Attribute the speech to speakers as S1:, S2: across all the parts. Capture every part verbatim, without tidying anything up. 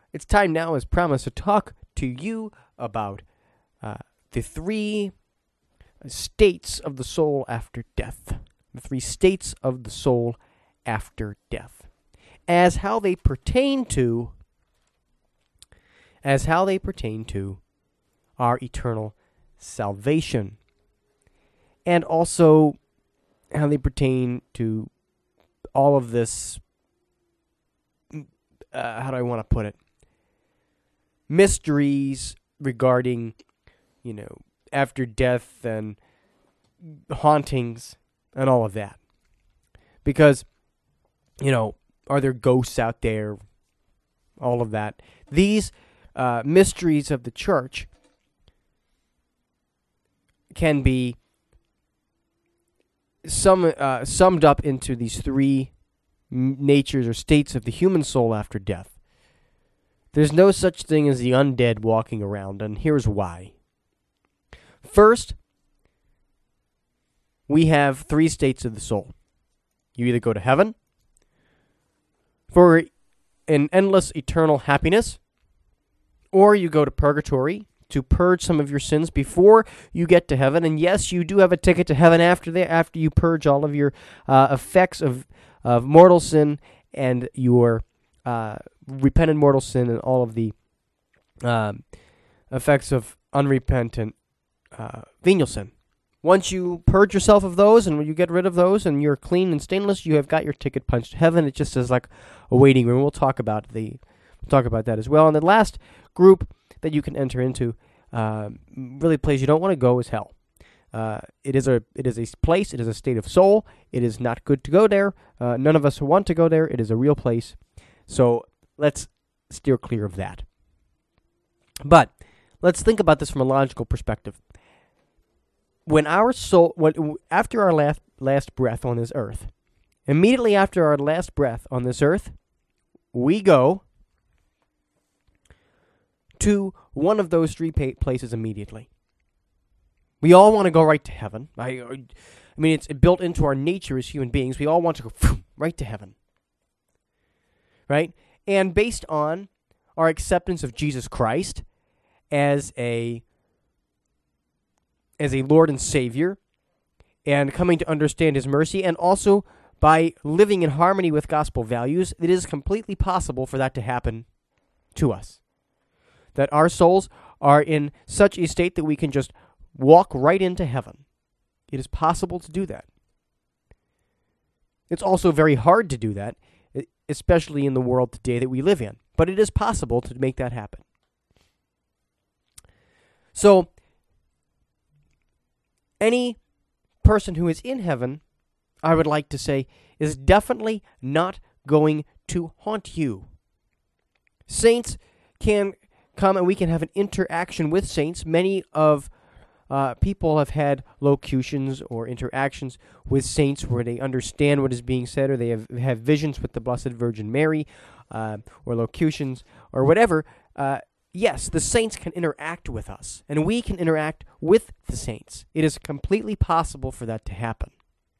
S1: it's time now, as promised, to talk to you about uh, the three states of the soul after death. The three states of the soul after death. As how they pertain to, as how they pertain to our eternal salvation. And also how they pertain to all of this, uh, how do I want to put it? Mysteries regarding, you know, after death and hauntings and all of that. Because, you know, are there ghosts out there? All of that. These uh, mysteries of the church can be sum, uh, summed up into these three natures or states of the human soul after death. There's no such thing as the undead walking around, and here's why. First, we have three states of the soul. You either go to heaven for an endless eternal happiness, or you go to purgatory to purge some of your sins before you get to heaven. And yes, you do have a ticket to heaven after the, after you purge all of your uh, effects of, of mortal sin and your uh, repentant mortal sin and all of the um, effects of unrepentant uh, venial sin. Once you purge yourself of those and when you get rid of those and you're clean and stainless, you have got your ticket punched to heaven. It just is like a waiting room. We'll talk about the we'll talk about that as well. And the last group that you can enter into, uh, really place you don't want to go, is hell. Uh, it is a it is a place. It is a state of soul. It is not good to go there. Uh, none of us want to go there. It is a real place. So let's steer clear of that. But let's think about this from a logical perspective. When our soul, when after our last last breath on this earth, immediately after our last breath on this earth, we go to one of those three pa- places immediately. We all want to go right to heaven. I, I mean, it's built into our nature as human beings. We all want to go right to heaven, right? And based on our acceptance of Jesus Christ as a as a Lord and Savior, and coming to understand His mercy, and also by living in harmony with gospel values, it is completely possible for that to happen to us. That our souls are in such a state that we can just walk right into heaven. It is possible to do that. It's also very hard to do that, especially in the world today that we live in. But it is possible to make that happen. So, any person who is in heaven, I would like to say, is definitely not going to haunt you. Saints can come and we can have an interaction with saints. Many of uh, people have had locutions or interactions with saints where they understand what is being said, or they have, have visions with the Blessed Virgin Mary, uh, or locutions, or whatever. Uh, Yes, the saints can interact with us, and we can interact with the saints. It is completely possible for that to happen.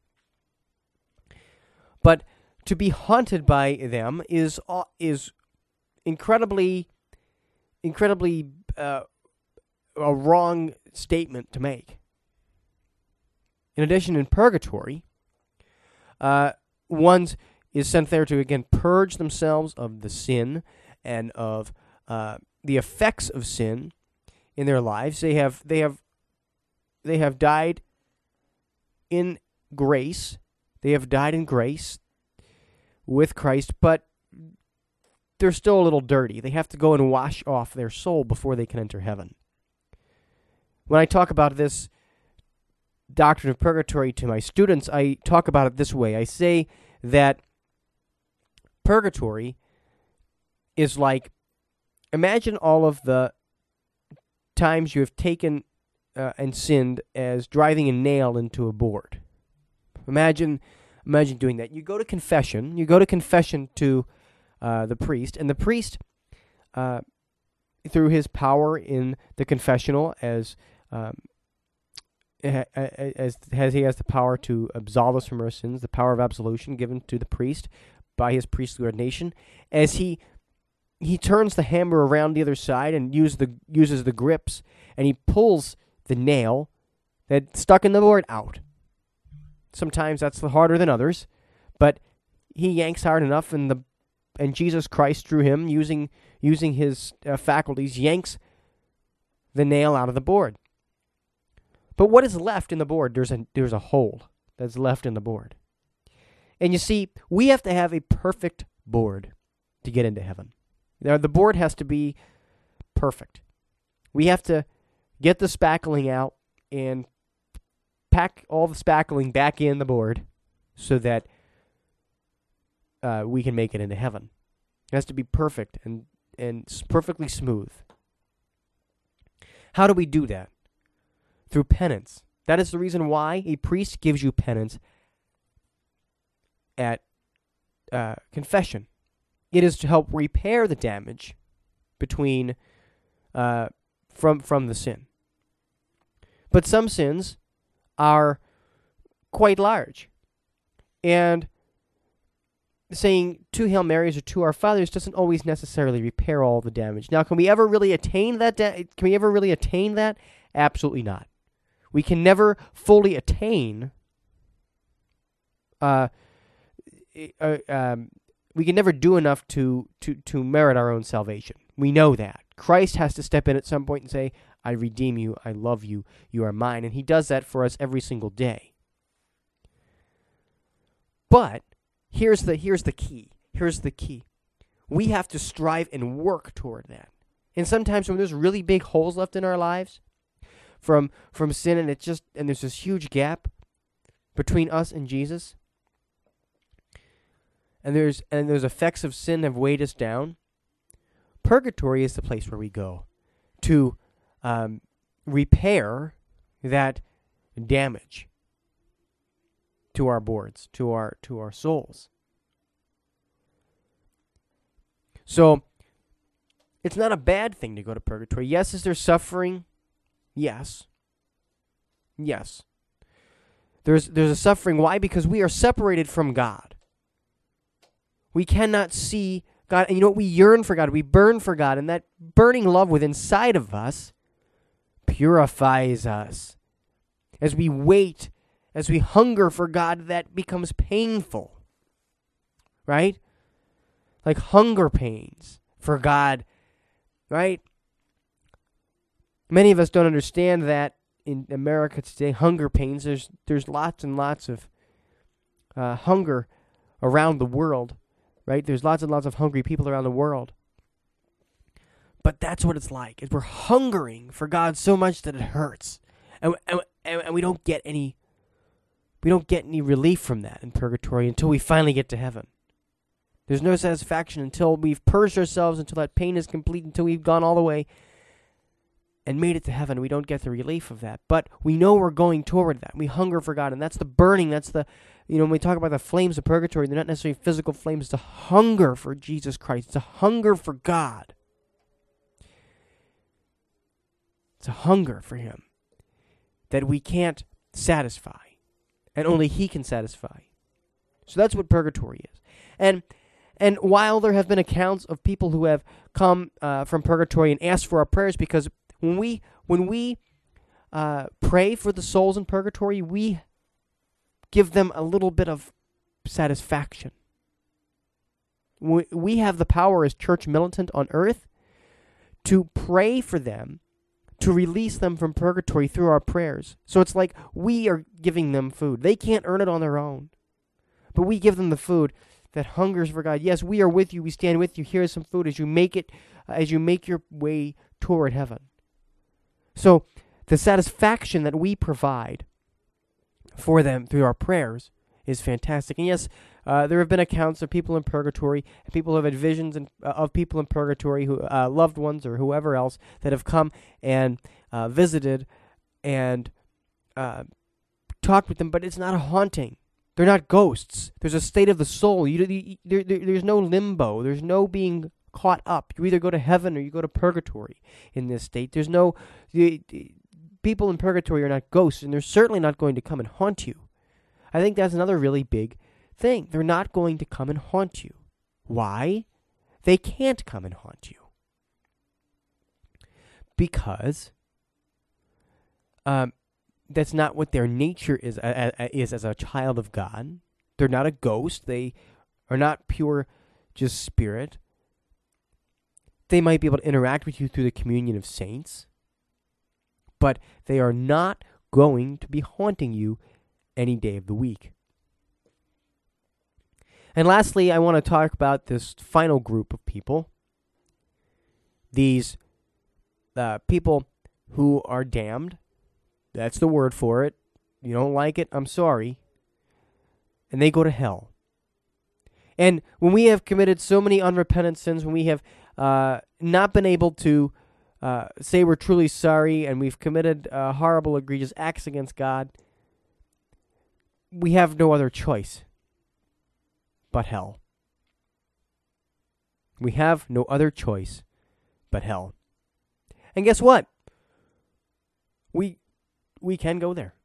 S1: But to be haunted by them is uh, is incredibly, incredibly uh, a wrong statement to make. In addition, in purgatory, uh, one is sent there to again purge themselves of the sin and of uh, the effects of sin in their lives. They have they have they have died in grace. They have died in grace with Christ, but they're still a little dirty. They have to go and wash off their soul before they can enter heaven. When I talk about this doctrine of purgatory to my students, I talk about it this way. I say that purgatory is like, imagine all of the times you have taken uh, and sinned as driving a nail into a board. Imagine imagine doing that. You go to confession. You go to confession to uh, the priest, and the priest, uh, through his power in the confessional, as um, as, as he has the power to absolve us from our sins, the power of absolution given to the priest by his priestly ordination, as he he turns the hammer around the other side and use the, uses the grips, and he pulls the nail that's stuck in the board out. Sometimes that's harder than others, but he yanks hard enough, and the and Jesus Christ, through him, using using his uh, faculties, yanks the nail out of the board. But what is left in the board? There's a there's a hole that's left in the board. And you see, we have to have a perfect board to get into heaven. Now, the board has to be perfect. We have to get the spackling out and pack all the spackling back in the board so that uh, we can make it into heaven. It has to be perfect and, and perfectly smooth. How do we do that? Through penance. That is the reason why a priest gives you penance at uh, confession. It is to help repair the damage between uh, from from the sin. But some sins are quite large, and saying two Hail Marys or two Our Fathers doesn't always necessarily repair all the damage. Now, can we ever really attain that? Da- can we ever really attain that? Absolutely not. We can never fully attain. Uh, uh, um, we can never do enough to, to, to merit our own salvation. We know that. Christ has to step in at some point and say, I redeem you, I love you, you are mine. And he does that for us every single day. But here's the here's the key. Here's the key. We have to strive and work toward that. And sometimes when there's really big holes left in our lives from from sin, and it's just and there's this huge gap between us and Jesus, and there's and those effects of sin have weighed us down, purgatory is the place where we go to um, repair that damage to our boards, to our to our souls. So it's not a bad thing to go to purgatory. Yes, is there suffering? Yes. Yes. There's there's a suffering. Why? Because we are separated from God. We cannot see God. And you know what? We yearn for God. We burn for God. And that burning love within inside of us purifies us. As we wait, as we hunger for God, that becomes painful. Right? Like hunger pains for God. Right? Many of us don't understand that in America today, hunger pains. There's there's lots and lots of uh, hunger around the world, right? There's lots and lots of hungry people around the world. But that's what it's like. Is we're hungering for God so much that it hurts, and, and and we don't get any we don't get any relief from that in purgatory until we finally get to heaven. There's no satisfaction until we've purged ourselves, until that pain is complete, until we've gone all the way and made it to heaven. We don't get the relief of that. But we know we're going toward that. We hunger for God, and that's the burning. That's the, you know, when we talk about the flames of purgatory, they're not necessarily physical flames. It's a hunger for Jesus Christ. It's a hunger for God. It's a hunger for Him that we can't satisfy, and only He can satisfy. So that's what purgatory is. And and while there have been accounts of people who have come uh, from purgatory and asked for our prayers, because when we when we uh, pray for the souls in purgatory, we give them a little bit of satisfaction. We, we have the power as church militant on earth to pray for them, to release them from purgatory through our prayers. So it's like we are giving them food. They can't earn it on their own, but we give them the food that hungers for God. Yes, we are with you. We stand with you. Here's some food as you make it, uh, as you make your way toward heaven. So the satisfaction that we provide for them through our prayers is fantastic. And yes, uh, there have been accounts of people in purgatory, and people who have had visions and, uh, of people in purgatory, who uh, loved ones or whoever else that have come and uh, visited and uh, talked with them, but it's not a haunting. They're not ghosts. There's a state of the soul. You, you, there, there, there's no limbo. There's no being caught up. You either go to heaven or you go to purgatory in this state. There's no... The, the, people in purgatory are not ghosts, and they're certainly not going to come and haunt you. I think that's another really big thing. They're not going to come and haunt you. Why? They can't come and haunt you. Because um, that's not what their nature is, uh, uh, is as a child of God. They're not a ghost. They are not pure just spirit. They might be able to interact with you through the communion of saints, but they are not going to be haunting you any day of the week. And lastly, I want to talk about this final group of people. These uh, people who are damned. That's the word for it. You don't like it? I'm sorry. And they go to hell. And when we have committed so many unrepentant sins, when we have uh, not been able to uh, say we're truly sorry, and we've committed uh, horrible, egregious acts against God, we have no other choice but hell. We have no other choice but hell. And guess what? We we can go there.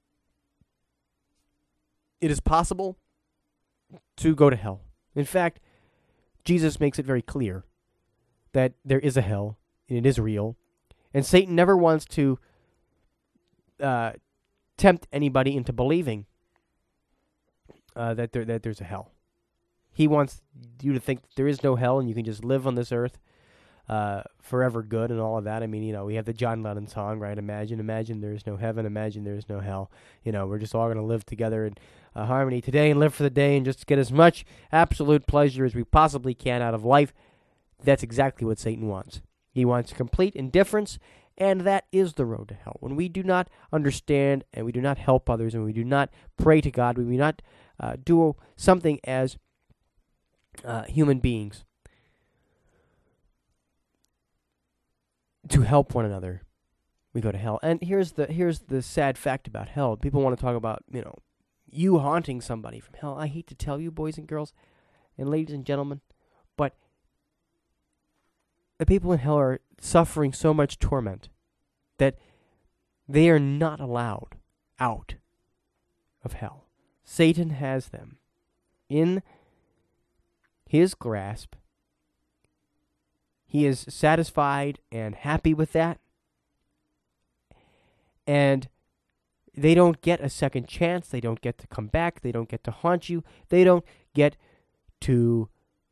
S1: It is possible to go to hell. In fact, Jesus makes it very clear that there is a hell, and it is real, and Satan never wants to uh, tempt anybody into believing uh, that there that there's a hell. He wants you to think that there is no hell, and you can just live on this earth uh, forever good and all of that. I mean, you know, we have the John Lennon song, right? Imagine, imagine there is no heaven. Imagine there is no hell. You know, we're just all going to live together in uh, harmony today and live for the day and just get as much absolute pleasure as we possibly can out of life. That's exactly what Satan wants. He wants complete indifference, and that is the road to hell. When we do not understand and we do not help others and we do not pray to God, we do not uh, do something as uh, human beings to help one another, we go to hell. And here's the here's the sad fact about hell. People want to talk about, you know, you haunting somebody from hell. I hate to tell you, boys and girls, and ladies and gentlemen, but the people in hell are suffering so much torment that they are not allowed out of hell. Satan has them in his grasp. He is satisfied and happy with that. And they don't get a second chance. They don't get to come back. They don't get to haunt you. They don't get to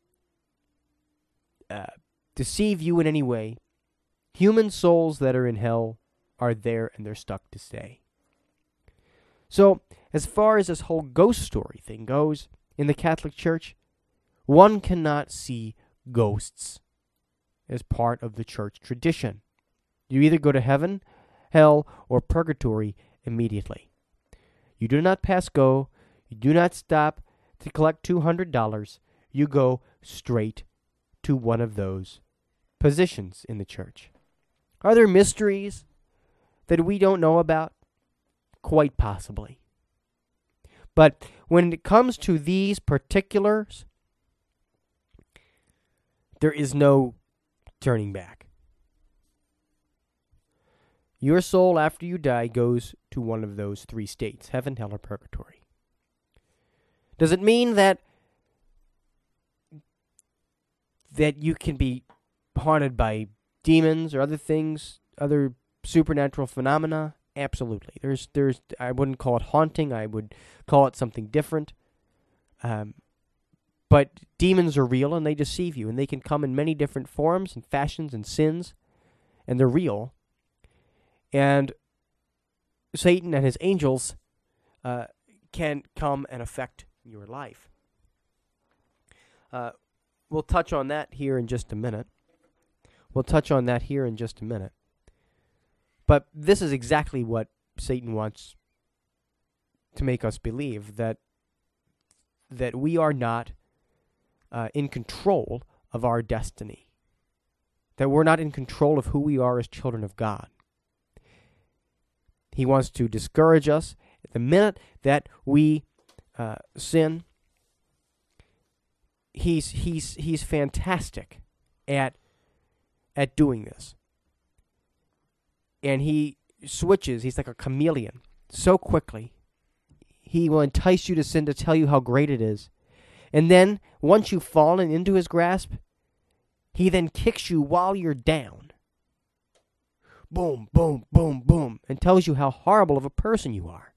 S1: uh, deceive you in any way. Human souls that are in hell are there, and they're stuck to stay. So, as far as this whole ghost story thing goes, in the Catholic Church, one cannot see ghosts as part of the church tradition. You either go to heaven, hell, or purgatory immediately. You do not pass go. You do not stop to collect two hundred dollars. You go straight to one of those positions in the church. Are there mysteries that we don't know about? Quite possibly. But when it comes to these particulars, there is no turning back. Your soul, after you die, goes to one of those three states, heaven, hell, or purgatory. Does it mean that that you can be haunted by demons or other things, other supernatural phenomena? Absolutely. There's, there's. I wouldn't call it haunting. I would call it something different. Um, but demons are real, and they deceive you, and they can come in many different forms and fashions and sins, and they're real. And Satan and his angels uh, can come and affect your life. Uh, we'll touch on that here in just a minute. We'll touch on that here in just a minute. But this is exactly what Satan wants to make us believe, that that we are not uh, in control of our destiny, that we're not in control of who we are as children of God. He wants to discourage us. At the minute that we uh, sin, he's he's he's fantastic at at doing this. And he switches. He's like a chameleon so quickly. He will entice you to sin to tell you how great it is. And then, once you've fallen into his grasp, He then kicks you while you're down. Boom, boom, boom, boom, and tells you how horrible of a person you are.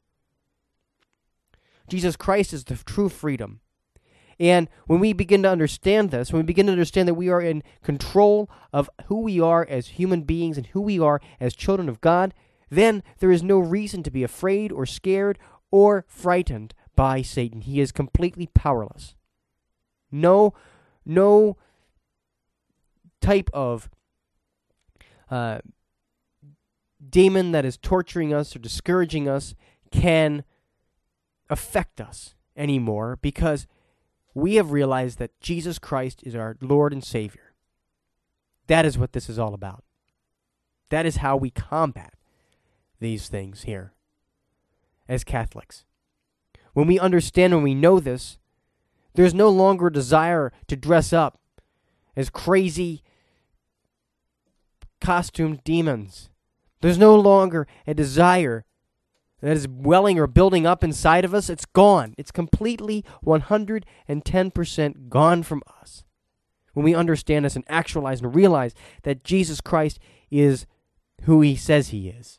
S1: Jesus Christ is the true freedom. And when we begin to understand this, when we begin to understand that we are in control of who we are as human beings and who we are as children of God, then there is no reason to be afraid or scared or frightened by Satan. He is completely powerless. No, no type of uh, demon that is torturing us or discouraging us can affect us anymore, because we have realized that Jesus Christ is our Lord and Savior. That is what this is all about. That is how we combat these things here as Catholics. When we understand and we know this, there's no longer a desire to dress up as crazy costumed demons. There's no longer a desire that is welling or building up inside of us. It's gone. It's completely one hundred ten percent gone from us. When we understand this and actualize and realize that Jesus Christ is who he says he is.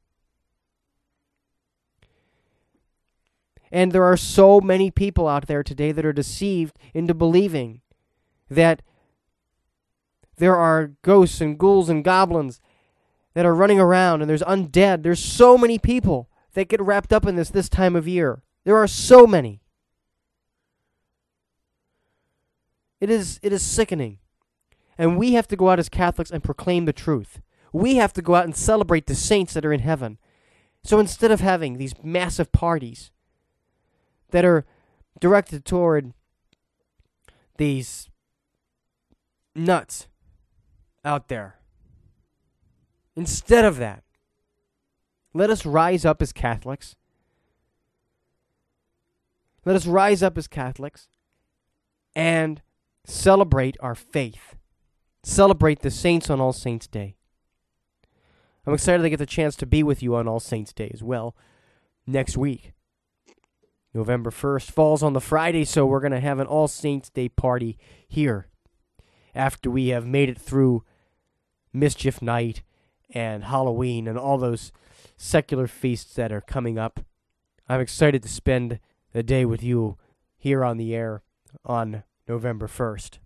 S1: And there are so many people out there today that are deceived into believing that there are ghosts and ghouls and goblins that are running around, and there's undead. There's so many people that get wrapped up in this this time of year. There are so many. It is it is sickening. And we have to go out as Catholics and proclaim the truth. We have to go out and celebrate the saints that are in heaven. So instead of having these massive parties that are directed toward these nuts out there, instead of that, let us rise up as Catholics. Let us rise up as Catholics and celebrate our faith. Celebrate the saints on All Saints' Day. I'm excited to get the chance to be with you on All Saints' Day as well next week. November first falls on the Friday, so we're going to have an All Saints' Day party here after we have made it through Mischief Night and Halloween and all those secular feasts that are coming up. I'm excited to spend the day with you here on the air on November first.